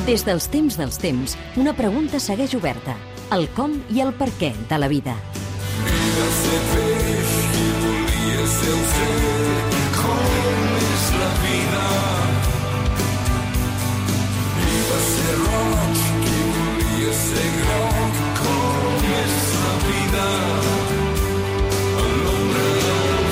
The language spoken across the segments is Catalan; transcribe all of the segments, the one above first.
Des dels temps, una pregunta segueix oberta. El com i el per què de la vida. Va ser peix qui volia ser oceà, com és la vida. I va ser roig qui volia ser groc, com és la vida. A l'ombra del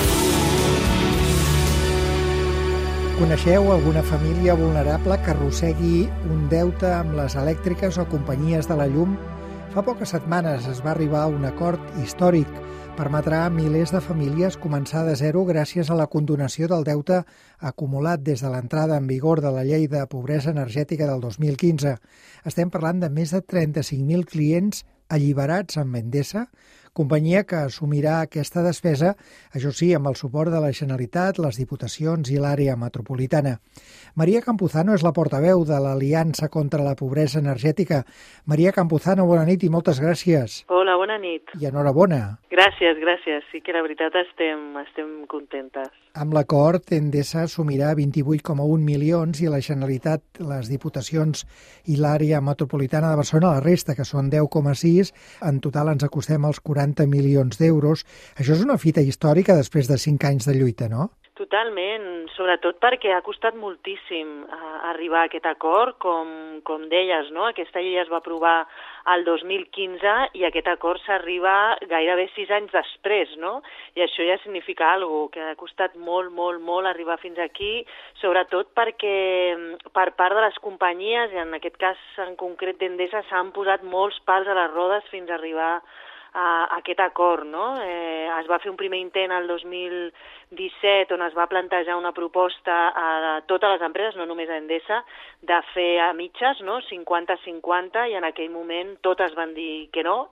Coneixeu alguna família vulnerable que arrossegui un deute amb les elèctriques o companyies de la llum? Fa poques setmanes es va arribar a un acord històric. Permetrà a milers de famílies començar de zero gràcies a la condonació del deute acumulat des de l'entrada en vigor de la Llei de Pobresa Energètica del 2015. Estem parlant de més de 35.000 clients alliberats amb Endesa, companyia que assumirà aquesta despesa, això sí, amb el suport de la Generalitat, les Diputacions i l'àrea metropolitana. Maria Campuzano és la portaveu de l'Aliança contra la Pobresa Energètica. Maria Campuzano, bona nit i moltes gràcies. Hola, bona nit. I enhorabona. Gràcies. Sí que la veritat estem contentes. Amb l'acord, Endesa assumirà 28,1 milions i la Generalitat, les Diputacions i l'àrea metropolitana de Barcelona, la resta, que són 10,6, en total ens acostem als 40 milions d'euros. Això és una fita històrica després de 5 anys de lluita, no? Totalment, sobretot perquè ha costat moltíssim arribar a aquest acord, com deies, no? Aquesta llei es va aprovar el 2015 i aquest acord s'arriba gairebé 6 anys després, no? I això ja significa alguna cosa, que ha costat molt arribar fins aquí, sobretot perquè per part de les companyies, i en aquest cas en concret d'Endesa, s'han posat molts pals a les rodes fins a arribar a aquest acord, no? Es va fer un primer intent el 2017 on es va plantejar una proposta a totes les empreses, no només a Endesa, de fer a mitges, no? 50-50, i en aquell moment totes van dir que no.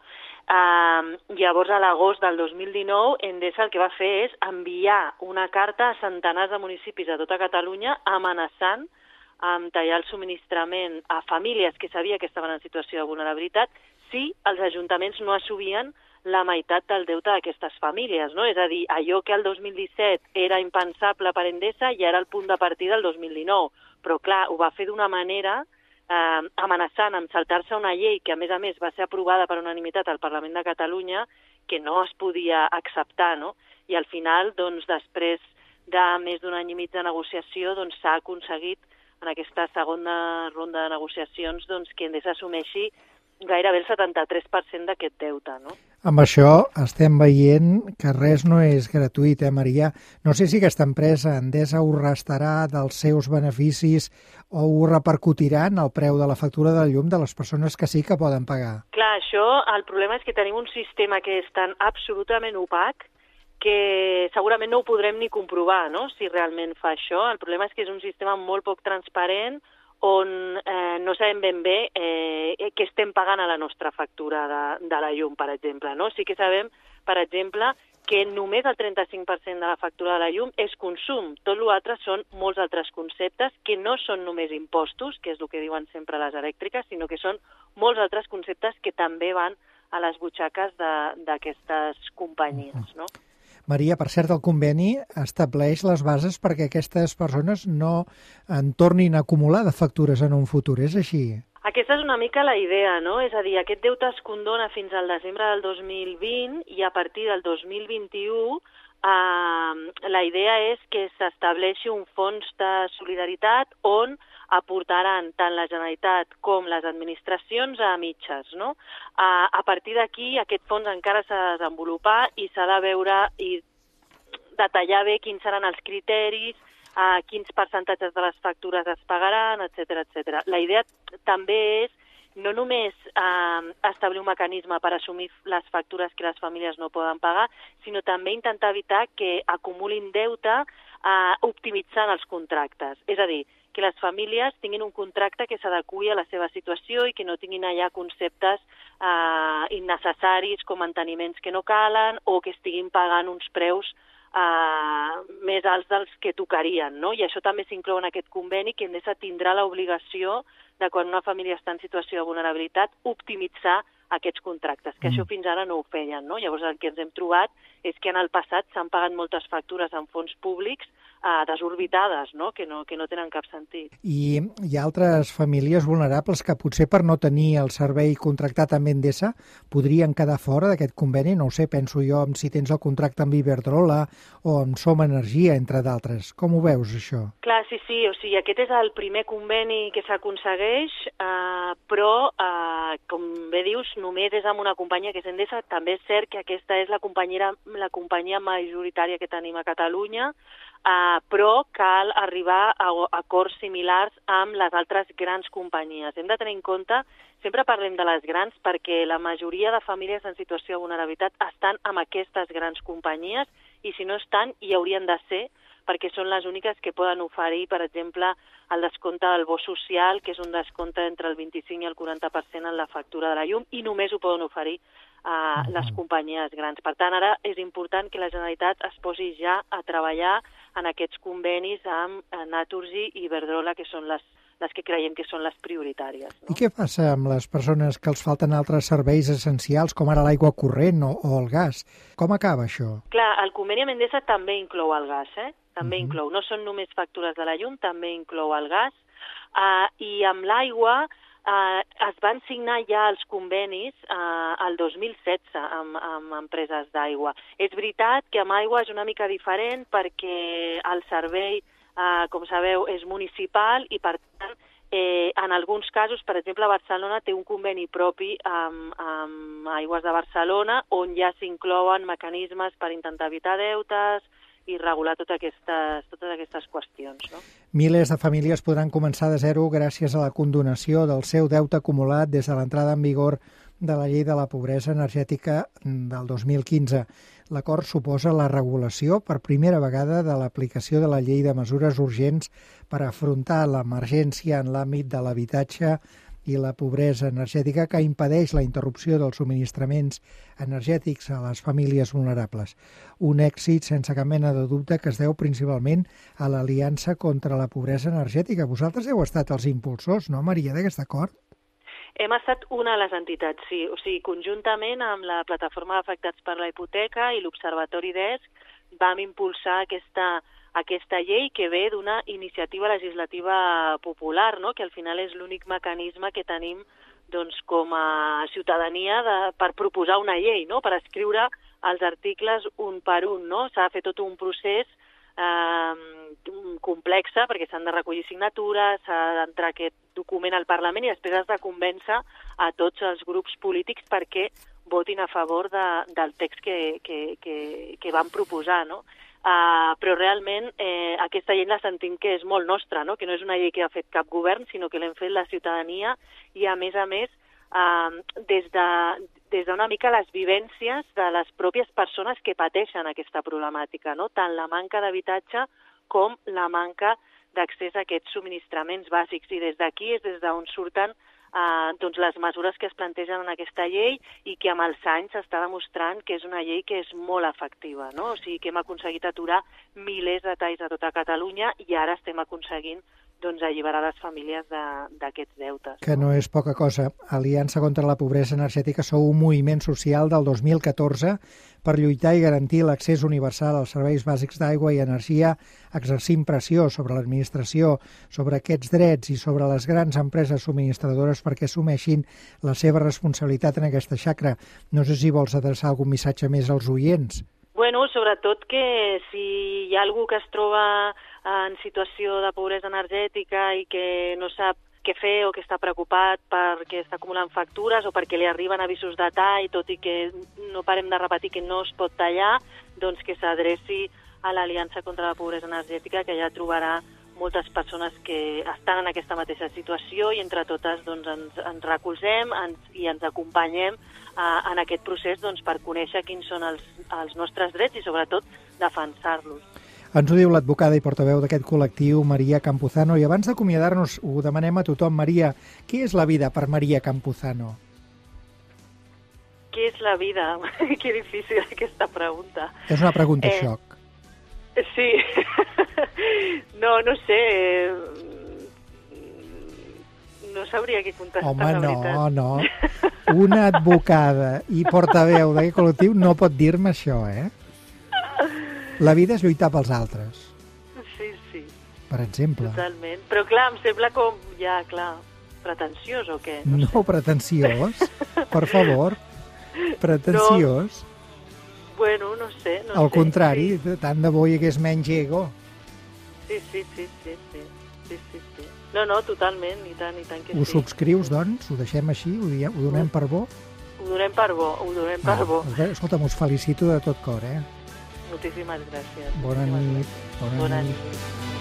Llavors, a l'agost del 2019, Endesa el que va fer és enviar una carta a centenars de municipis de tota Catalunya amenaçant amb tallar el subministrament a famílies que sabia que estaven en situació de vulnerabilitat si els ajuntaments no assumien la meitat del deute d'aquestes famílies, no? És a dir, allò que el 2017 era impensable per Endesa ja era el punt de partida del 2019, però clar, ho va fer d'una manera amenaçant amb saltar-se una llei que a més va ser aprovada per unanimitat al Parlament de Catalunya, que no es podia acceptar, no? I al final, doncs, després de més d'un any i mig de negociació, doncs s'ha aconseguit en aquesta segona ronda de negociacions doncs, que Endesa assumeixi gairebé el 73% d'aquest deute, no? Amb això estem veient que res no és gratuït, Maria? No sé si aquesta empresa, Endesa, ho restarà dels seus beneficis o ho repercutirà en el preu de la factura de la llum de les persones que sí que poden pagar. Clar, el problema és que tenim un sistema que és tan absolutament opac que segurament no ho podrem ni comprovar, no?, si realment fa això. El problema és que és un sistema molt poc transparent on no sabem ben bé què estem pagant a la nostra factura de la llum, per exemple, no? Sí que sabem, per exemple, que només el 35% de la factura de la llum és consum. Tot l'altre són molts altres conceptes que no són només impostos, que és el que diuen sempre les elèctriques, sinó que són molts altres conceptes que també van a les butxaques d'aquestes companyies, no? Maria, per cert, el conveni estableix les bases perquè aquestes persones no en tornin a acumular de factures en un futur, és així? Aquesta és una mica la idea, no? És a dir, aquest deute es condona fins al desembre del 2020 i a partir del 2021 la idea és que s'estableixi un fons de solidaritat on aportaran tant la Generalitat com les administracions a mitges, no? A partir d'aquí, aquest fons encara s'ha de desenvolupar i s'ha de veure i detallar bé quins seran els criteris, quins percentatges de les factures es pagaran, etc. La idea també és no només establir un mecanisme per assumir les factures que les famílies no poden pagar, sinó també intentar evitar que acumulin deute optimitzant els contractes. És a dir, que les famílies tinguin un contracte que s'adeqüi a la seva situació i que no tinguin allà conceptes innecessaris com manteniments que no calen o que estiguin pagant uns preus més alts dels que tocarien, no? I això també s'inclou en aquest conveni, que Endesa tindrà l'obligació de, quan una família està en situació de vulnerabilitat, optimitzar aquests contractes, que això fins ara no ho feien, no? Llavors el que ens hem trobat és que en el passat s'han pagat moltes factures en fons públics desorbitades, no? Que no tenen cap sentit. I hi ha altres famílies vulnerables que potser per no tenir el servei contractat amb Endesa podrien quedar fora d'aquest conveni, no ho sé, penso jo, si tens el contracte amb Iberdrola o amb Som Energia, entre d'altres. Com ho veus, això? Clar, sí, o sigui, aquest és el primer conveni que s'aconsegueix, però, com bé dius, només és amb una companyia que és Endesa. També és cert que aquesta és la companyia majoritària que tenim a Catalunya, però cal arribar a acords similars amb les altres grans companyies. Hem de tenir en compte, sempre parlem de les grans, perquè la majoria de famílies en situació de vulnerabilitat estan amb aquestes grans companyies i si no estan, hi haurien de ser, perquè són les úniques que poden oferir, per exemple, el descompte del bo social, que és un descompte entre el 25 i el 40% en la factura de la llum, i només ho poden oferir les companyies grans. Per tant, ara és important que la Generalitat es posi ja a treballar en aquests convenis amb Naturgy i Iberdrola, que són les que creiem que són les prioritàries. No? I què passa amb les persones que els falten altres serveis essencials, com ara l'aigua corrent o el gas? Com acaba això? Clar, el conveni amb Endesa també inclou el gas, També inclou. No són només factures de la llum, també inclou el gas. I amb l'aigua es van signar ja els convenis el 2016 amb empreses d'aigua. És veritat que amb aigua és una mica diferent perquè el servei, com sabeu, és municipal i, per tant, en alguns casos, per exemple, Barcelona té un conveni propi amb Aigües de Barcelona on ja s'inclouen mecanismes per intentar evitar deutes i regular totes aquestes qüestions. No? Milers de famílies podran començar de zero gràcies a la condonació del seu deute acumulat des de l'entrada en vigor de la Llei de la Pobresa Energètica del 2015. L'acord suposa la regulació per primera vegada de l'aplicació de la Llei de Mesures Urgents per afrontar l'emergència en l'àmbit de l'habitatge i la pobresa energètica que impedeix la interrupció dels subministraments energètics a les famílies vulnerables. Un èxit sense cap mena de dubte que es deu principalment a l'Aliança contra la Pobresa Energètica. Vosaltres heu estat els impulsors, no, Maria, d'aquest acord? Hem estat una de les entitats, sí. O sigui, conjuntament amb la Plataforma d'Afectats per la Hipoteca i l'Observatori d'ESC vam impulsar aquesta llei que ve d'una iniciativa legislativa popular, no? Que al final és l'únic mecanisme que tenim doncs, com a ciutadania per proposar una llei, no? Per escriure els articles un per un. No? S'ha de fer tot un procés complexa perquè s'han de recollir signatures, s'ha d'entrar aquest document al Parlament i després has de convèncer a tots els grups polítics perquè votin a favor del text que van proposar, no? Però realment aquesta llei la sentim que és molt nostra, no? Que no és una llei que ha fet cap govern, sinó que l'hem fet la ciutadania i, a més, des d'una mica les vivències de les pròpies persones que pateixen aquesta problemàtica, no? Tant la manca d'habitatge com la manca d'accés a aquests subministraments bàsics. I des d'aquí és des d'on surten doncs les mesures que es plantegen en aquesta llei i que amb els anys s'està demostrant que és una llei que és molt efectiva, no? O sigui que hem aconseguit aturar milers de talls a tota Catalunya i ara estem aconseguint doncs, alliberar les famílies d'aquests deutes. Que no és poca cosa. Aliança contra la Pobresa Energètica sou un moviment social del 2014 per lluitar i garantir l'accés universal als serveis bàsics d'aigua i energia, exercint pressió sobre l'administració, sobre aquests drets i sobre les grans empreses subministradores perquè assumeixin la seva responsabilitat en aquesta xacra. No sé si vols adreçar algun missatge més als oients. Bueno, sobretot que si hi ha algú que es troba en situació de pobresa energètica i que no sap què fer o que està preocupat perquè està acumulant factures o perquè li arriben avisos de tall, tot i que no parem de repetir que no es pot tallar, doncs que s'adreci a l'Aliança contra la Pobresa Energètica, que ja trobarà moltes persones que estan en aquesta mateixa situació i entre totes doncs, ens recolzem i ens acompanyem en aquest procés doncs, per conèixer quins són els nostres drets i sobretot defensar-los. Ens ho diu l'advocada i portaveu d'aquest col·lectiu, Maria Campuzano. I abans d'acomiadar-nos, ho demanem a tothom. Maria, què és la vida per Maria Campuzano? Què és la vida? Que difícil aquesta pregunta. És una pregunta xoc. Sí. No sé. No sabria què contestar, la veritat. Home, no. Una advocada i portaveu d'aquest col·lectiu no pot dir-me això, eh? La vida és lluitar pels altres. Sí, per exemple. Totalment. Però clar, em sembla com, ja, clar, pretensiós o què? No, pretensiós, per favor, pretensiós. Bueno, no sé. Al contrari, tant de bo hi hagués menys ego. Sí. No, totalment, i tant que sí. Ho subscrius, doncs? Ho deixem així? Ho donem per bo? Ho donem per bo. Escolta'm, us felicito de tot cor, eh? Moltíssimes gràcies. Bona nit. Bona nit.